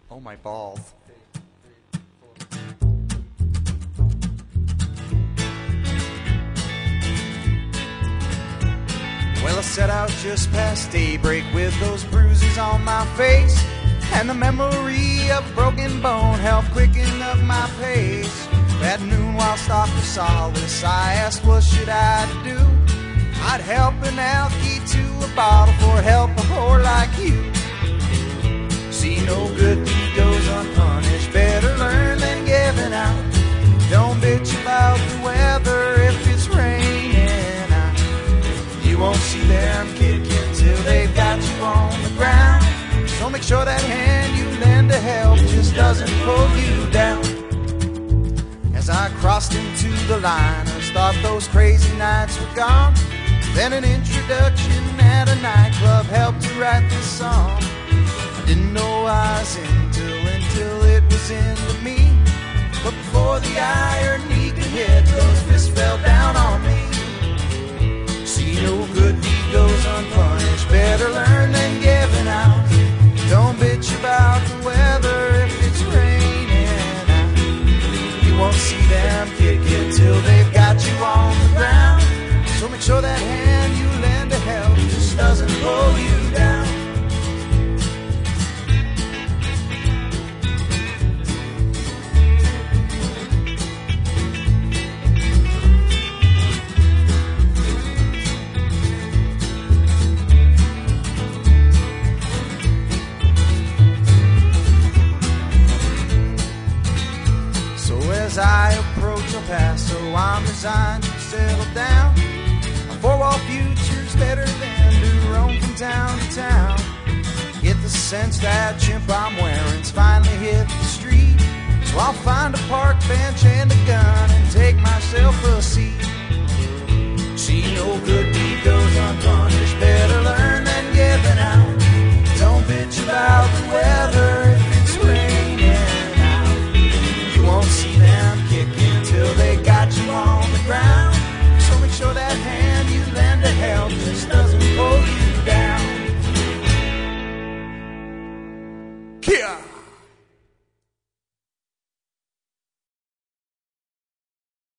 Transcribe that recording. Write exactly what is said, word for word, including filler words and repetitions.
Oh, my balls. Well, I set out just past daybreak with those bruises on my face, and the memory of a broken bone helped quicken up my pace. At noon, while stopped for solace, I asked what should I do. I'd help an alky to a bottle for help a whore like you. See, no good deed goes unpunished. Better learn than giving out. Don't bitch about the weather if it's raining out. You won't see them kicking till they've got you on the ground. So make sure that hand you lend to help just doesn't pull you down. As I crossed into the line, I thought those crazy nights were gone. Then an introduction at a nightclub helped to write this song. I didn't know I was into until it was into me. But before the irony could hit, those fists fell down on me. See, no good deed goes unpunished. Better learn than giving out. Don't bitch about the weather if it's raining out. You won't see them kicking till they've got you on the ground. So make sure that hand you lend to help just doesn't pull you down. As I approach El Paso, I'm resigned to settle down. A four-wall future's better than to roam from town to town. Get the sense that chimp I'm wearing's finally hit the street. So I'll find a park bench and a gun and take myself a